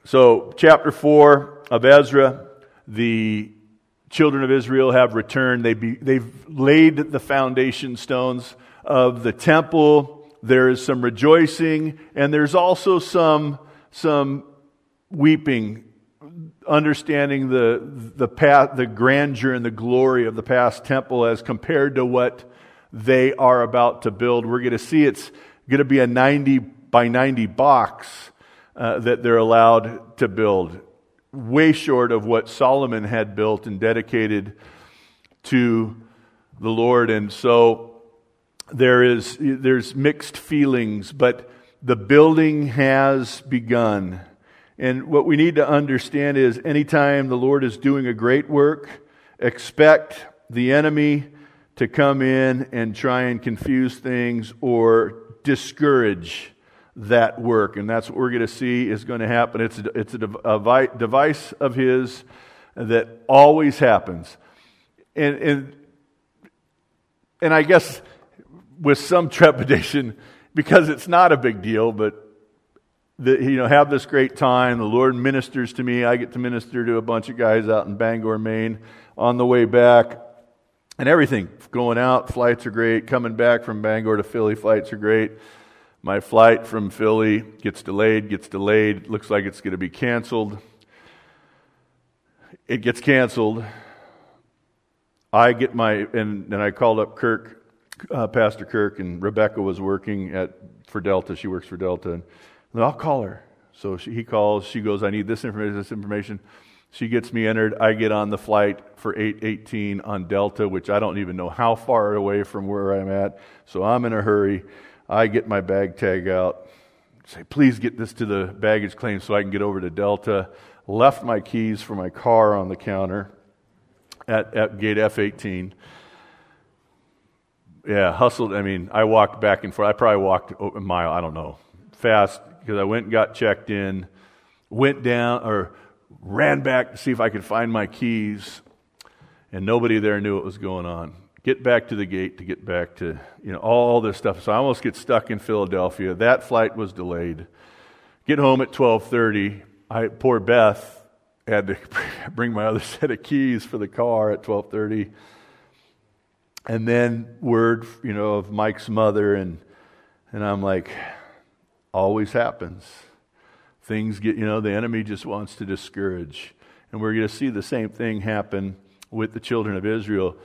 So, chapter 4 of Ezra, the children of Israel have returned. They've laid the foundation stones of the temple. There is some rejoicing, and there's also some weeping, understanding the grandeur and the glory of the past temple as compared to what they are about to build. We're going to see it's going to be a 90 by 90 box that they're allowed to build, way short of what Solomon had built and dedicated to the Lord. And so there's mixed feelings, but the building has begun. And what we need to understand is anytime the Lord is doing a great work, expect the enemy to come in and try and confuse things or discourage that work. And that's what we're going to see is going to happen. It's a device of his that always happens. And I guess with some trepidation, because it's not a big deal, but have this great time. The Lord ministers to me. I get to minister to a bunch of guys out in Bangor, Maine on the way back. And everything, going out, flights are great. Coming back from Bangor to Philly, flights are great. My flight from Philly gets delayed. Looks like it's going to be canceled. It gets canceled. I called up Kirk, Pastor Kirk, and Rebecca was working for Delta. She works for Delta. And I'll call her. So he calls. She goes, I need this information. She gets me entered. I get on the flight for 8:18 on Delta, which I don't even know how far away from where I'm at. So I'm in a hurry. I get my bag tag out. Say, please get this to the baggage claim so I can get over to Delta. Left my keys for my car on the counter at gate F-18. Yeah, hustled. I walked back and forth. I probably walked a mile, I don't know, fast, because I went and got checked in, ran back to see if I could find my keys, and nobody there knew what was going on. Get back to the gate to get back to, all this stuff. So I almost get stuck in Philadelphia. That flight was delayed. Get home at 12:30. Poor Beth had to bring my other set of keys for the car at 12:30. And then word, of Mike's mother, and I'm like, always happens. Things get, the enemy just wants to discourage. And we're going to see the same thing happen with the children of Israel.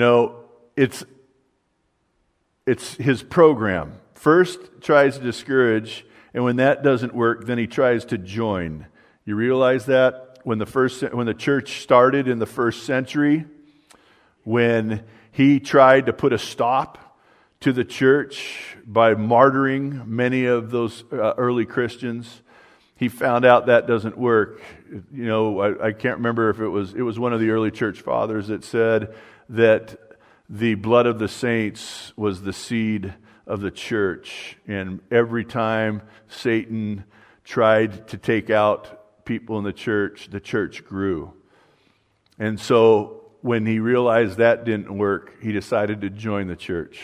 It's his program. First tries to discourage, and when that doesn't work, then he tries to join. You realize that? When the church started in the first century, when he tried to put a stop to the church by martyring many of those early Christians, he found out that doesn't work. I can't remember if it was one of the early church fathers that said that the blood of the saints was the seed of the church. And every time Satan tried to take out people in the church grew. And so when he realized that didn't work, he decided to join the church.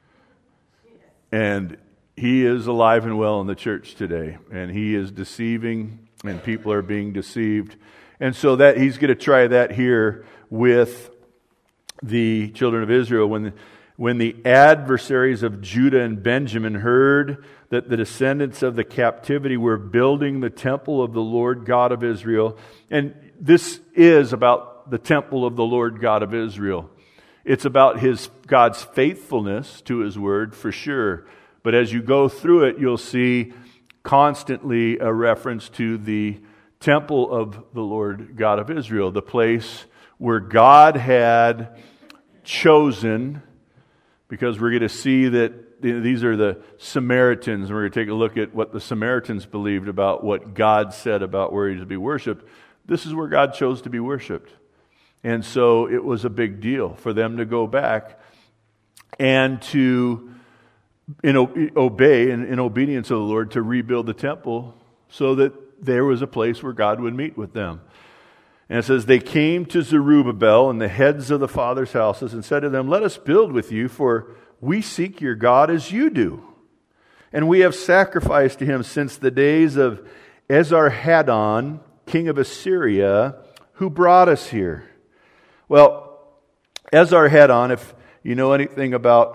And he is alive and well in the church today. And he is deceiving, and people are being deceived. And so that he's going to try that here with the children of Israel. When the adversaries of Judah and Benjamin heard that the descendants of the captivity were building the temple of the Lord God of Israel, and this is about the temple of the Lord God of Israel. It's about God's faithfulness to His word for sure. But as you go through it, you'll see constantly a reference to the temple of the Lord God of Israel, the place where God had chosen, because we're going to see that these are the Samaritans, and we're going to take a look at what the Samaritans believed about what God said about where He's to be worshipped. This is where God chose to be worshipped. And so it was a big deal for them to go back and to obey in obedience of the Lord to rebuild the temple so that there was a place where God would meet with them. And it says, they came to Zerubbabel and the heads of the fathers' houses and said to them, let us build with you, for we seek your God as you do. And we have sacrificed to Him since the days of Esarhaddon, king of Assyria, who brought us here. Well, Esarhaddon, if you know anything about,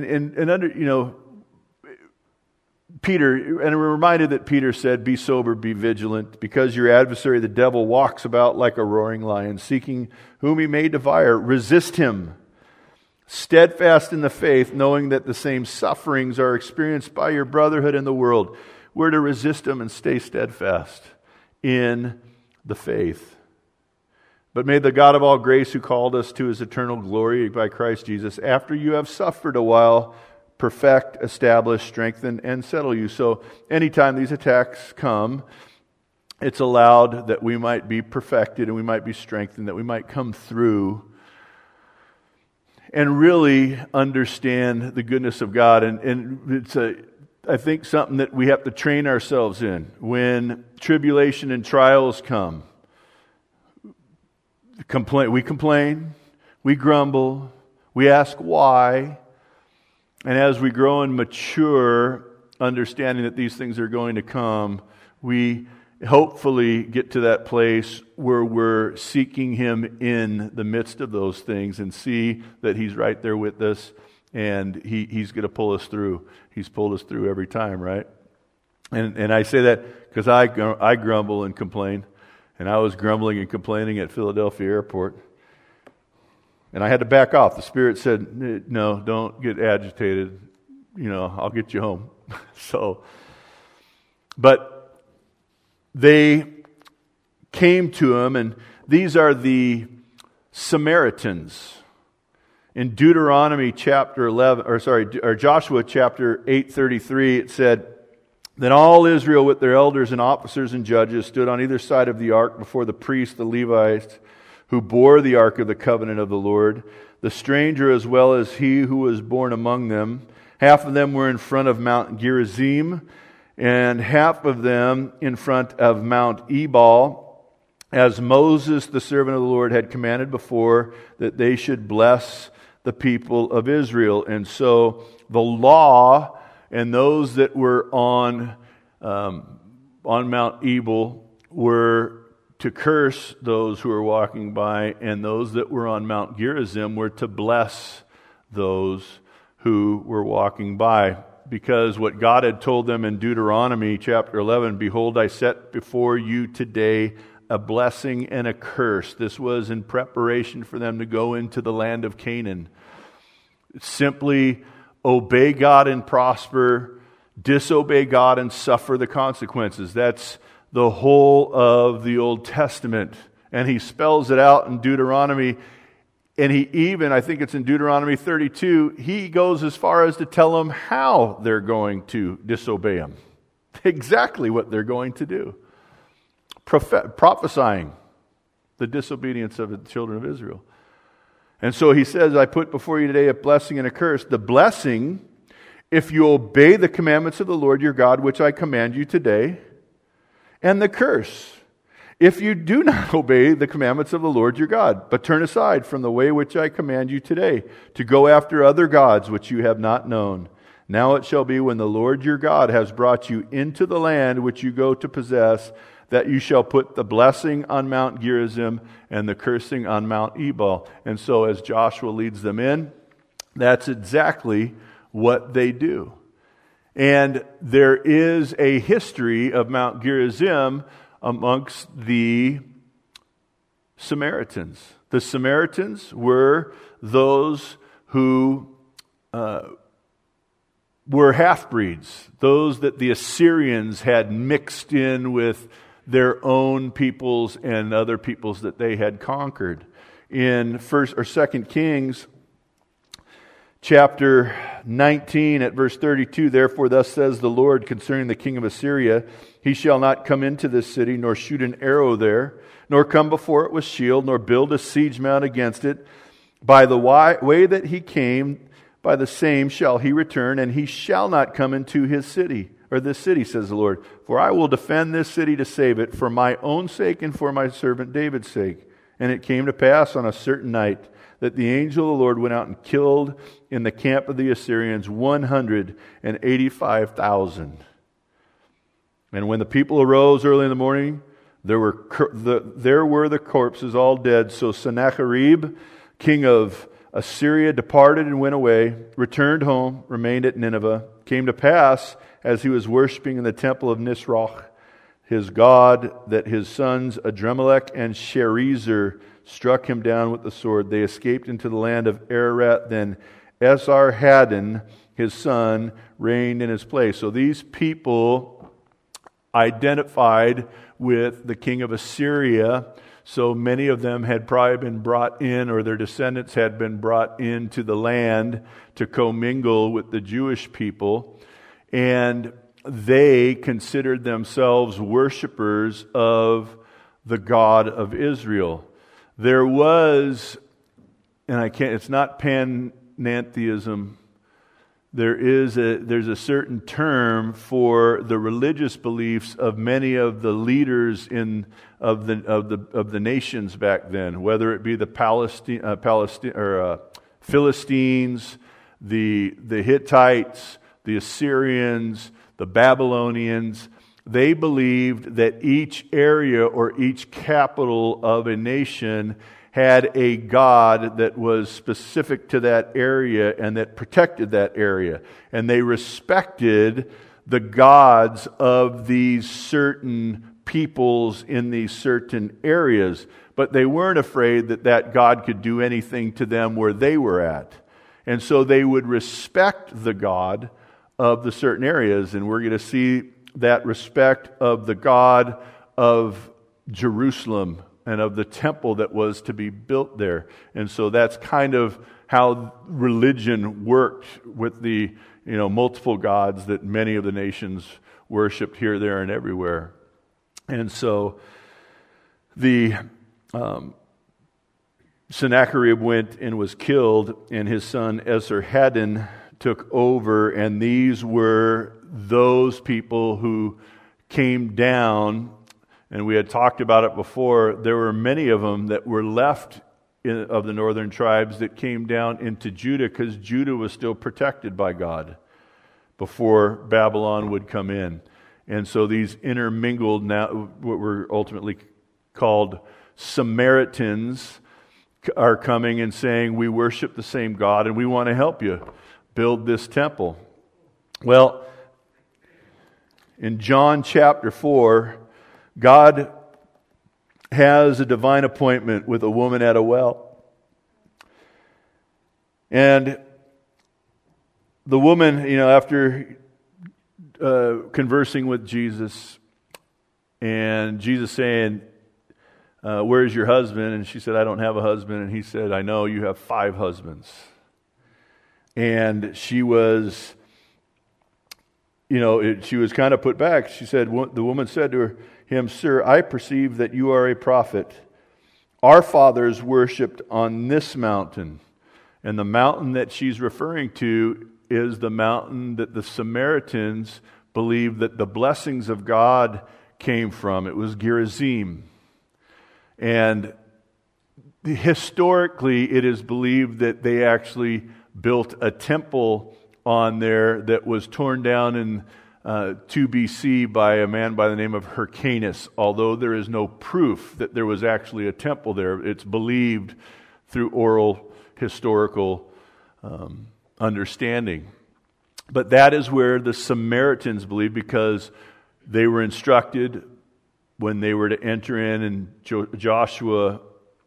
Peter, and we're reminded that Peter said, "Be sober, be vigilant, because your adversary, the devil, walks about like a roaring lion, seeking whom he may devour. Resist him, steadfast in the faith, knowing that the same sufferings are experienced by your brotherhood in the world." We're to resist him and stay steadfast in the faith. But may the God of all grace, who called us to his eternal glory by Christ Jesus, after you have suffered a while, perfect, establish, strengthen, and settle you. So anytime these attacks come, it's allowed that we might be perfected and we might be strengthened, that we might come through and really understand the goodness of God. And it's I think something that we have to train ourselves in. When tribulation and trials come, we complain, we grumble, we ask why. And as we grow and mature, understanding that these things are going to come, we hopefully get to that place where we're seeking him in the midst of those things and see that he's right there with us and he's going to pull us through. He's pulled us through every time, right? And I say that because I grumble and complain. And I was grumbling and complaining at Philadelphia Airport. And I had to back off. The Spirit said, "No, don't get agitated. I'll get you home." But they came to him, and these are the Samaritans. In Deuteronomy chapter 11, or Joshua chapter 8:33, it said, "Then all Israel with their elders and officers and judges stood on either side of the ark before the priests, the Levites, who bore the ark of the covenant of the Lord, the stranger as well as he who was born among them. Half of them were in front of Mount Gerizim, and half of them in front of Mount Ebal, as Moses, the servant of the Lord, had commanded before, that they should bless the people of Israel." And so the law and those that were on Mount Ebal were to curse those who were walking by, and those that were on Mount Gerizim were to bless those who were walking by. Because what God had told them in Deuteronomy chapter 11, "Behold, I set before you today a blessing and a curse." This was in preparation for them to go into the land of Canaan. Simply obey God and prosper, disobey God and suffer the consequences. That's the whole of the Old Testament. And he spells it out in Deuteronomy. And he even, I think it's in Deuteronomy 32, he goes as far as to tell them how they're going to disobey him. Exactly what they're going to do. Prophesying the disobedience of the children of Israel. And so he says, "I put before you today a blessing and a curse. The blessing, if you obey the commandments of the Lord your God, which I command you today. And the curse, if you do not obey the commandments of the Lord your God, but turn aside from the way which I command you today, to go after other gods which you have not known. Now it shall be, when the Lord your God has brought you into the land which you go to possess, that you shall put the blessing on Mount Gerizim and the cursing on Mount Ebal." And so as Joshua leads them in, that's exactly what they do. And there is a history of Mount Gerizim amongst the Samaritans. The Samaritans were those who were half-breeds, those that the Assyrians had mixed in with their own peoples and other peoples that they had conquered. In 1st or 2nd Kings chapter 19 at verse 32, "Therefore thus says the Lord concerning the king of Assyria, he shall not come into this city, nor shoot an arrow there, nor come before it with shield, nor build a siege mount against it. By the way that he came, by the same shall he return, and he shall not come into his city, or this city, says the Lord. For I will defend this city to save it, for my own sake and for my servant David's sake. And it came to pass on a certain night that the angel of the Lord went out and killed in the camp of the Assyrians 185,000. And when the people arose early in the morning, there were the corpses all dead. So Sennacherib, king of Assyria, departed and went away, returned home, remained at Nineveh. Came to pass, as he was worshiping in the temple of Nisroch, his god, that his sons Adremelech and Sharezer struck him down with the sword. They escaped into the land of Ararat. Then Esarhaddon, his son, reigned in his place. So these people identified with the king of Assyria. So many of them had probably been brought in, or their descendants had been brought into the land to commingle with the Jewish people. And they considered themselves worshipers of the God of Israel. There was, it's not panentheism. There's a certain term for the religious beliefs of many of the leaders of the nations back then, whether it be the Philistines, the Hittites, the Assyrians, the Babylonians. They believed that each area or each capital of a nation had a god that was specific to that area and that protected that area. And they respected the gods of these certain peoples in these certain areas. But they weren't afraid that that god could do anything to them where they were at. And so they would respect the god of the certain areas. And we're going to see that respect of the God of Jerusalem and of the temple that was to be built there. And so that's kind of how religion worked with the multiple gods that many of the nations worshipped here, there, and everywhere. And so the Sennacherib went and was killed, and his son Esarhaddon took over, and these were those people who came down, and we had talked about it before. There were many of them that were left of the northern tribes that came down into Judah, because Judah was still protected by God before Babylon would come in. And so these intermingled, now what were ultimately called Samaritans, are coming and saying, we worship the same God and we want to help you build this temple. Well, in John chapter 4, God has a divine appointment with a woman at a well. And the woman, after conversing with Jesus, and Jesus saying, where's your husband? And she said, I don't have a husband. And he said, I know you have 5 husbands. And she was, she was kind of put back. She said, the woman said to him, Sir, I perceive that you are a prophet. Our fathers worshipped on this mountain. And the mountain that she's referring to is the mountain that the Samaritans believed that the blessings of God came from. It was Gerizim. And historically, it is believed that they actually built a temple on there that was torn down in 2 BC by a man by the name of Hyrcanus, although there is no proof that there was actually a temple there. It's believed through oral historical understanding. But that is where the Samaritans believed, because they were instructed when they were to enter in, and Joshua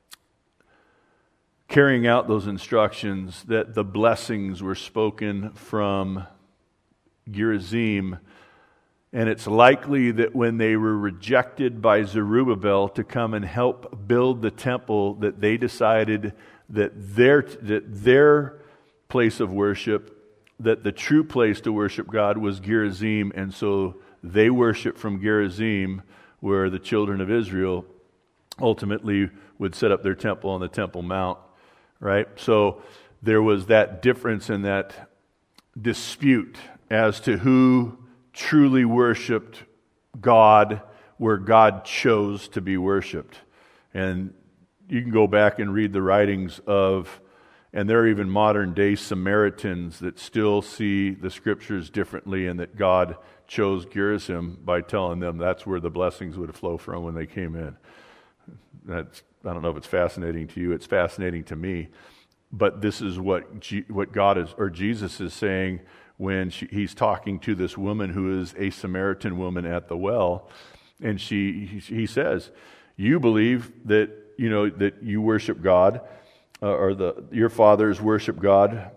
carrying out those instructions, that the blessings were spoken from Gerizim. And it's likely that when they were rejected by Zerubbabel to come and help build the temple, that they decided that their place of worship, that the true place to worship God was Gerizim, and so they worshiped from Gerizim, where the children of Israel ultimately would set up their temple on the Temple Mount, right? So there was that difference in that dispute as to who truly worshiped God, where God chose to be worshiped. And you can go back and read the writings of And there are even modern day Samaritans that still see the Scriptures differently, and that God chose Gerizim by telling them that's where the blessings would flow from when they came in. I don't know if it's fascinating to you. It's fascinating to me. But this is what God is, or Jesus is saying when he's talking to this woman who is a Samaritan woman at the well, and he says, "You believe that that you worship God, your fathers worship God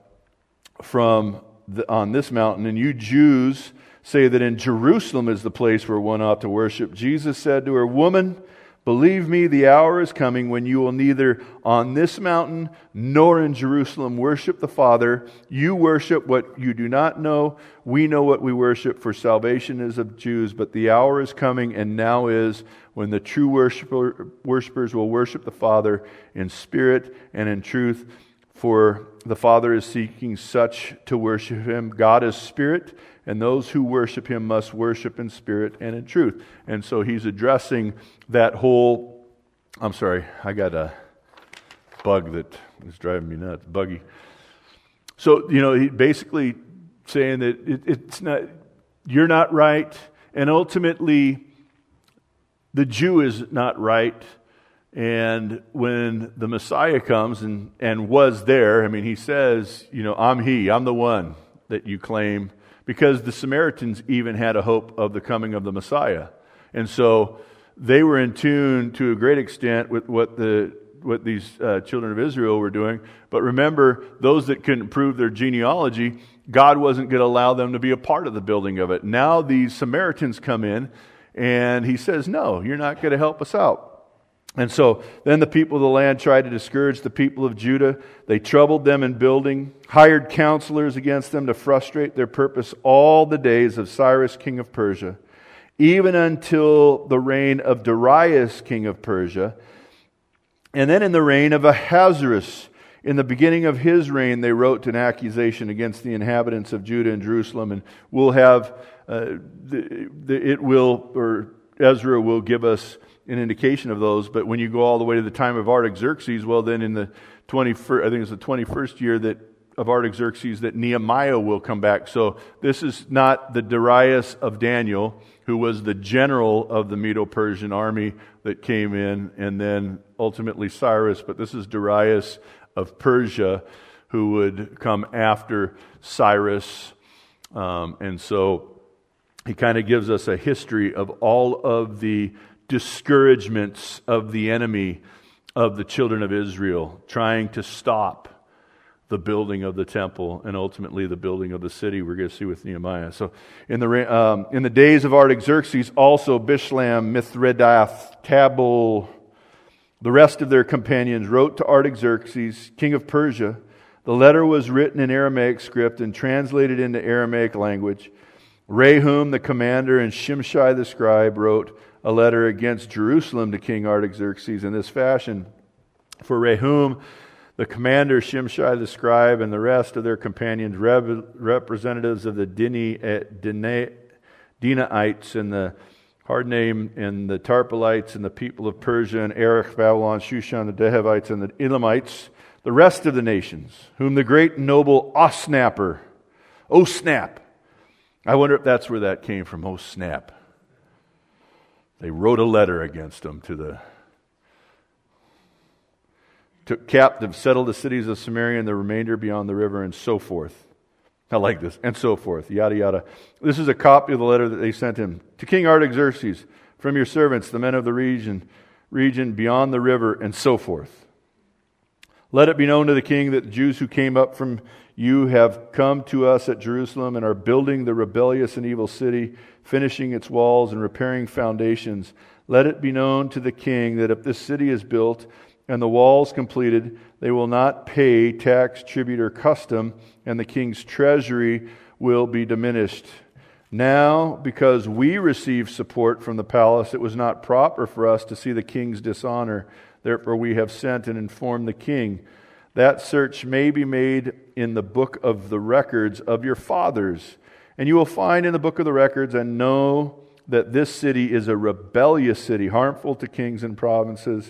on this mountain, and you Jews say that in Jerusalem is the place where one ought to worship." Jesus said to her, "Woman, believe me, the hour is coming when you will neither on this mountain nor in Jerusalem worship the Father. You worship what you do not know. We know what we worship, for salvation is of Jews. But the hour is coming, and now is, when the true worshipers will worship the Father in spirit and in truth. For the Father is seeking such to worship Him. God is spirit, and those who worship Him must worship in spirit and in truth." And so he's addressing that whole... I'm sorry, I got a bug that is driving me nuts. Buggy. So, he basically saying that it's not... You're not right, and ultimately the Jew is not right. And when the Messiah comes and was there, he says, I'm the one that you claim, because the Samaritans even had a hope of the coming of the Messiah. And so they were in tune to a great extent with what these children of Israel were doing. But remember, those that couldn't prove their genealogy, God wasn't going to allow them to be a part of the building of it. Now these Samaritans come in, and he says, "No, you're not going to help us out." And so then the people of the land tried to discourage the people of Judah. They troubled them in building, hired counselors against them to frustrate their purpose all the days of Cyrus, king of Persia, even until the reign of Darius, king of Persia. And then in the reign of Ahasuerus, in the beginning of his reign, they wrote an accusation against the inhabitants of Judah and Jerusalem. And we'll have, Ezra will give us an indication of those. But when you go all the way to the time of Artaxerxes, well, then in the 21st, I think it's the 21st year of Artaxerxes, that Nehemiah will come back. So this is not the Darius of Daniel, who was the general of the Medo-Persian army that came in, and then ultimately Cyrus, but this is Darius of Persia, who would come after Cyrus. And so he kind of gives us a history of all of the discouragements of the enemy of the children of Israel, trying to stop the building of the temple and ultimately the building of the city. We're going to see with Nehemiah. So in the days of Artaxerxes, also Bishlam, Mithredath, Tabal, the rest of their companions wrote to Artaxerxes, king of Persia. The letter was written in Aramaic script and translated into Aramaic language. Rehum, the commander, and Shimshai the scribe wrote a letter against Jerusalem to King Artaxerxes in this fashion: For Rehum, the commander, Shimshai the scribe, and the rest of their companions, representatives of the Dinaites and the Hardnaim and the Tarpelites and the people of Persia and Erech, Babylon, Shushan, the Dehavites and the Elamites, the rest of the nations, whom the great noble Osnapper, Osnap, I wonder if that's where that came from, Osnap. They wrote a letter against them took captive, settled the cities of Samaria and the remainder beyond the river, and so forth. I like this. And so forth. Yada, yada. This is a copy of the letter that they sent him. To King Artaxerxes, from your servants, the men of the region beyond the river, and so forth. Let it be known to the king that the Jews who came up from you have come to us at Jerusalem and are building the rebellious and evil city, finishing its walls and repairing foundations. Let it be known to the king that if this city is built and the walls completed, they will not pay tax, tribute, or custom, and the king's treasury will be diminished. Now, because we receive support from the palace, it was not proper for us to see the king's dishonor. Therefore we have sent and informed the king. That search may be made in the book of the records of your fathers. And you will find in the book of the records and know that this city is a rebellious city, harmful to kings and provinces,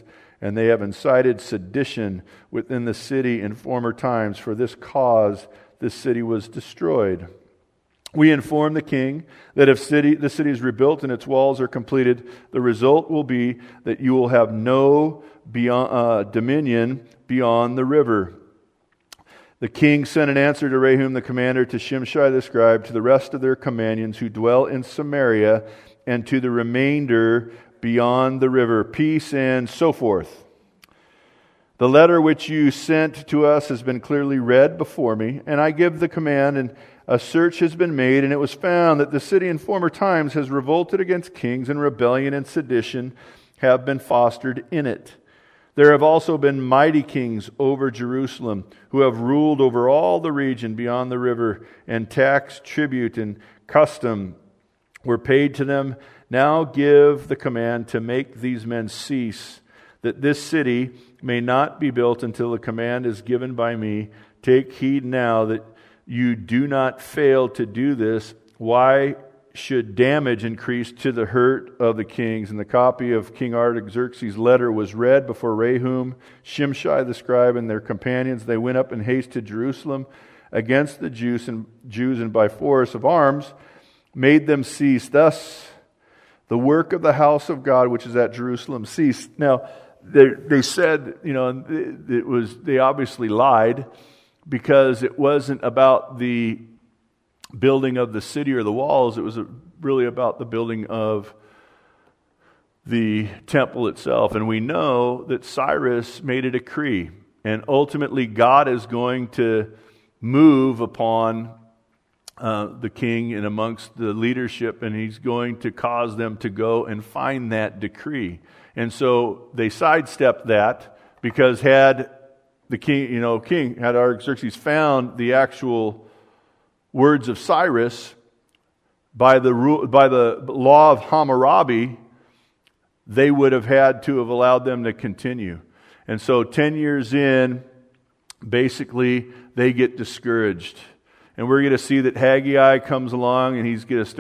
and they have incited sedition within the city in former times. For this cause this city was destroyed. We inform the king that if the city is rebuilt and its walls are completed, the result will be that you will have no dominion beyond the river. The king sent an answer to Rehum the commander, to Shimshai the scribe, to the rest of their companions who dwell in Samaria, and to the remainder beyond the river, peace and so forth. The letter which you sent to us has been clearly read before me, and I give the command, and a search has been made, and it was found that the city in former times has revolted against kings, and rebellion and sedition have been fostered in it. There have also been mighty kings over Jerusalem, who have ruled over all the region beyond the river, and tax, tribute, and custom were paid to them. Now give the command to make these men cease, that this city may not be built until the command is given by me. Take heed now that you do not fail to do this. Why should damage increase to the hurt of the kings? And the copy of King Artaxerxes' letter was read before Rehum, Shimshai the scribe, and their companions. They went up in haste to Jerusalem against the Jews, and by force of arms made them cease. Thus the work of the house of God, which is at Jerusalem, ceased. Now, they said, they obviously lied, because it wasn't about the building of the city or the walls. It was really about the building of the temple itself. And we know that Cyrus made a decree, and ultimately God is going to move upon the king and amongst the leadership, and he's going to cause them to go and find that decree. And so they sidestepped that, because had the king had Artaxerxes found the actual words of Cyrus by the law of Hammurabi, they would have had to have allowed them to continue. And so 10 years in, basically they get discouraged. And we're going to see that Haggai comes along, and he's going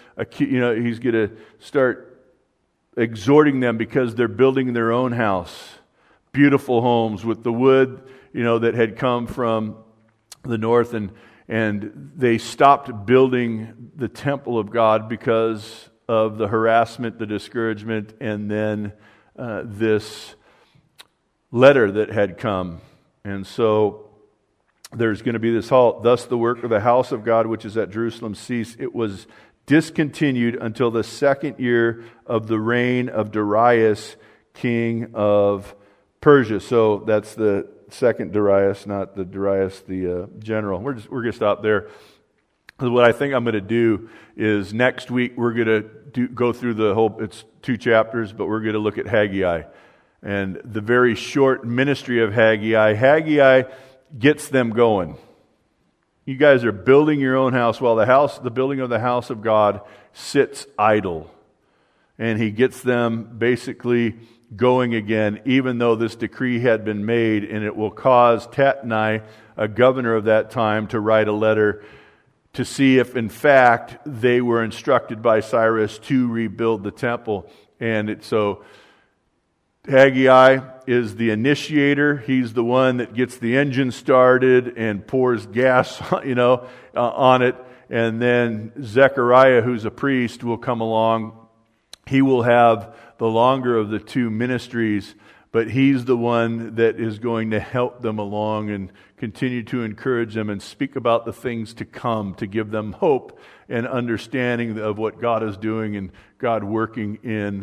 to start exhorting them, because they're building their own house. Beautiful homes with the wood, that had come from the north, and they stopped building the temple of God because of the harassment, the discouragement, and then this letter that had come. And so there's going to be this halt. Thus the work of the house of God, which is at Jerusalem, ceased. It was discontinued until the second year of the reign of Darius, king of Persia. So that's the second Darius, not the Darius the general. We're going to stop there. What I think I'm going to do is next week we're going to go through the whole, it's 2 chapters, but we're going to look at Haggai and the very short ministry of Haggai. Haggai gets them going. You guys are building your own house while the building of the house of God sits idle. And he gets them basically going again, even though this decree had been made, and it will cause Tatnai, a governor of that time, to write a letter to see if in fact they were instructed by Cyrus to rebuild the temple. And so Haggai is the initiator. He's the one that gets the engine started and pours gas, on it. And then Zechariah, who's a priest, will come along. He will have the longer of the 2 ministries, but he's the one that is going to help them along and continue to encourage them and speak about the things to come, to give them hope and understanding of what God is doing and God working in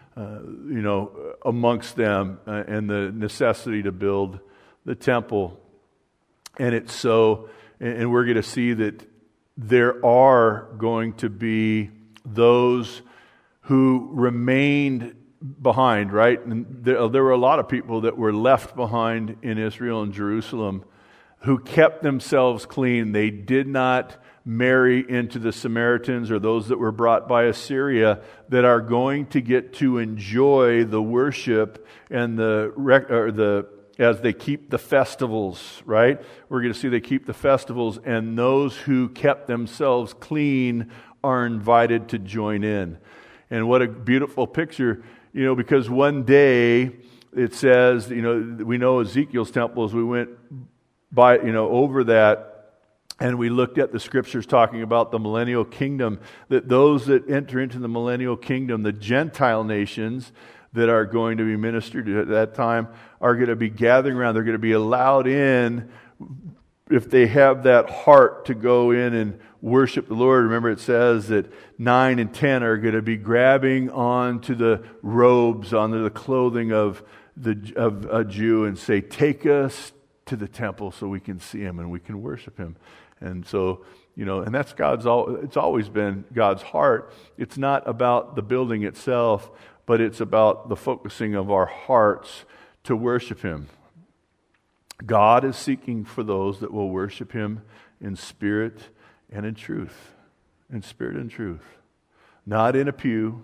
amongst them, and the necessity to build the temple. And it's so, and we're going to see that there are going to be those who remained behind, right? And there were a lot of people that were left behind in Israel and Jerusalem who kept themselves clean. They did not marry into the Samaritans or those that were brought by Assyria, that are going to get to enjoy the worship and as they keep the festivals, right? We're going to see they keep the festivals, and those who kept themselves clean are invited to join in. And what a beautiful picture, because one day it says, we know Ezekiel's temple as we went by, over that, and we looked at the scriptures talking about the millennial kingdom, that those that enter into the millennial kingdom, the Gentile nations that are going to be ministered to at that time, are going to be gathering around. They're going to be allowed in if they have that heart to go in and worship the Lord. Remember, it says that 9 and 10 are going to be grabbing onto the robes, onto the clothing of a Jew, and say, "Take us to the temple so we can see Him and we can worship Him." And so, and that's it's always been God's heart. It's not about the building itself, but it's about the focusing of our hearts to worship Him. God is seeking for those that will worship Him in spirit and in truth. In spirit and truth. Not in a pew,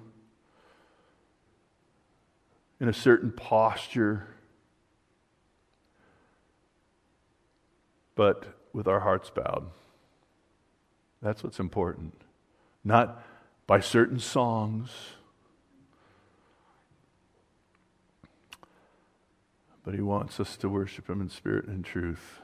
in a certain posture, but with our hearts bowed. That's what's important. Not by certain songs, but He wants us to worship Him in spirit and truth.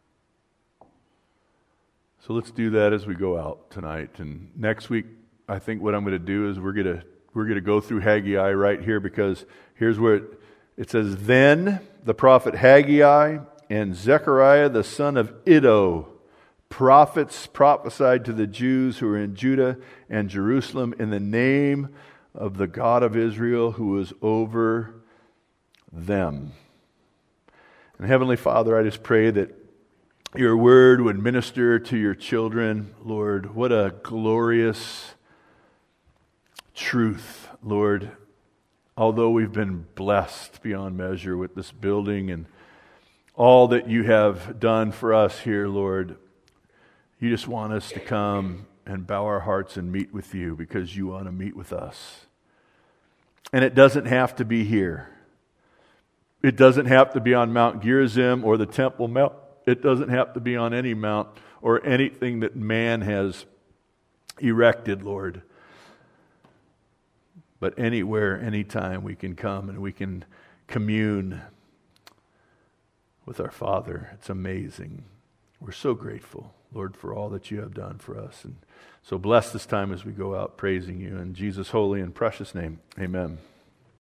So let's do that as we go out tonight. And next week, I think what I'm going to do is we're going to go through Haggai right here, because here's where it says, "Then the prophet Haggai and Zechariah the son of Iddo, prophets, prophesied to the Jews who were in Judah and Jerusalem in the name of the God of Israel who was over them." And Heavenly Father, I just pray that Your word would minister to Your children. Lord, what a glorious truth, Lord. Although we've been blessed beyond measure with this building and all that You have done for us here, Lord, You just want us to come and bow our hearts and meet with You, because You want to meet with us. And it doesn't have to be here. It doesn't have to be on Mount Gerizim or the Temple Mount. It doesn't have to be on any mount or anything that man has erected, Lord. But anywhere, anytime we can come and we can commune with our Father. It's amazing. We're so grateful, Lord, for all that You have done for us. And so bless this time as we go out praising You. In Jesus' holy and precious name, amen.